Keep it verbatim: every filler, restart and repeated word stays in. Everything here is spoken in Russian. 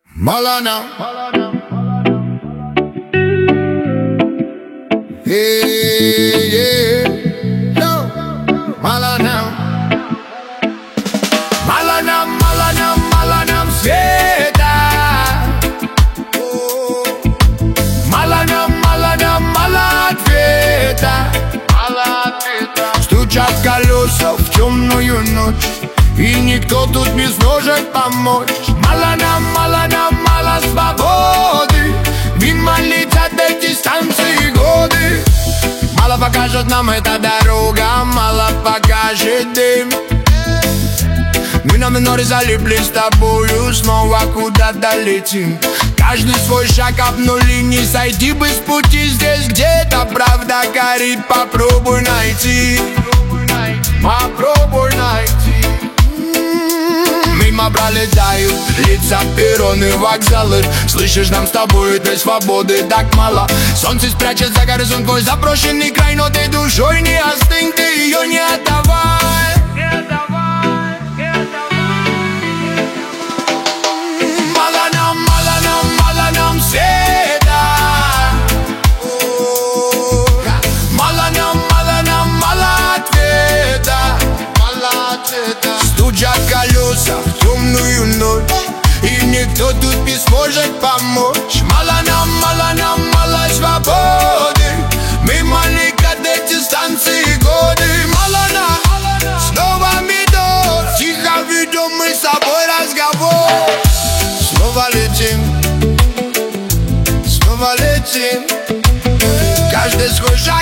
Mala now. Hey, yeah. No. Mala now. Mala now, mala now, mala now света. Мало нам, мало нам, мало ответа. Мало ответа. Стучат колеса в темную ночь, и никто тут не сможет помочь. Мало нам, мало нам, мало свободы. Мимо летят эти станции годы. Мало покажет нам эта дорога, мало покажет дым. Мы на миноре залипли с тобою, снова куда-то летим. Каждый свой шаг обнули, не сойти бы с пути. Здесь где-то правда горит, попробуй найти. Попробуй найти. Мимо пролетают лица, перроны, вокзалы. Слышишь, нам с тобой этой свободы так мало. Солнце спрячет за горизонт твой заброшенный край, но ты душой не остынь, ты ее не отдавай. Не отдавай. Света. Мало нам, мало нам, мало ответа. Мало ответа. Стучат колеса в темную ночь, и никто тут не сможет помочь. Мало нам, мало нам, мало свободы. Мимо летят эти станции годы. Мало нам, снова медор. Тихо ведем мы с собой разговор. Снова летим, снова летим. Каждый свой шаг